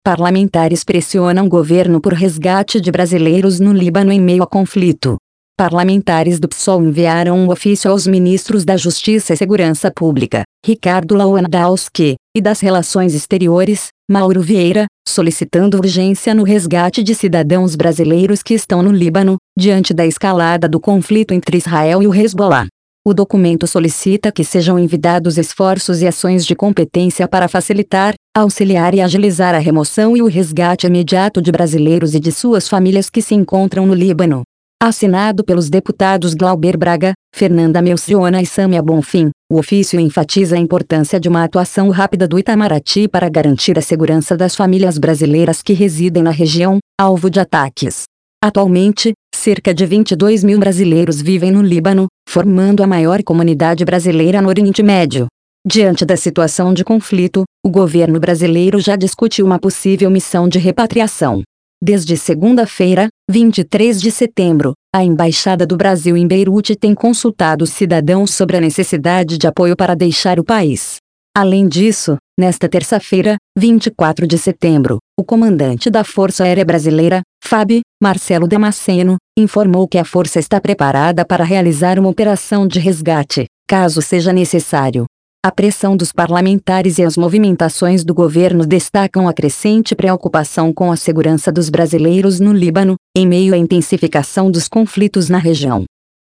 Parlamentares pressionam governo por resgate de brasileiros no Líbano em meio a conflito. Parlamentares do PSOL enviaram um ofício aos ministros da Justiça e Segurança Pública, Ricardo Lewandowski, e das Relações Exteriores, Mauro Vieira, solicitando urgência no resgate de cidadãos brasileiros que estão no Líbano, diante da escalada do conflito entre Israel e o Hezbollah. O documento solicita que sejam envidados esforços e ações de competência para facilitar, auxiliar e agilizar a remoção e o resgate imediato de brasileiros e de suas famílias que se encontram no Líbano. Assinado pelos deputados Glauber Braga, Fernanda Melciona e Sâmia Bonfim, o ofício enfatiza a importância de uma atuação rápida do Itamaraty para garantir a segurança das famílias brasileiras que residem na região, alvo de ataques. Atualmente, cerca de 22 mil brasileiros vivem no Líbano, formando a maior comunidade brasileira no Oriente Médio. Diante da situação de conflito, o governo brasileiro já discute uma possível missão de repatriação. Desde segunda-feira, 23 de setembro, a Embaixada do Brasil em Beirute tem consultado os cidadãos sobre a necessidade de apoio para deixar o país. Além disso, nesta terça-feira, 24 de setembro, o comandante da Força Aérea Brasileira, FAB, Marcelo Damasceno, informou que a força está preparada para realizar uma operação de resgate, caso seja necessário. A pressão dos parlamentares e as movimentações do governo destacam a crescente preocupação com a segurança dos brasileiros no Líbano, em meio à intensificação dos conflitos na região.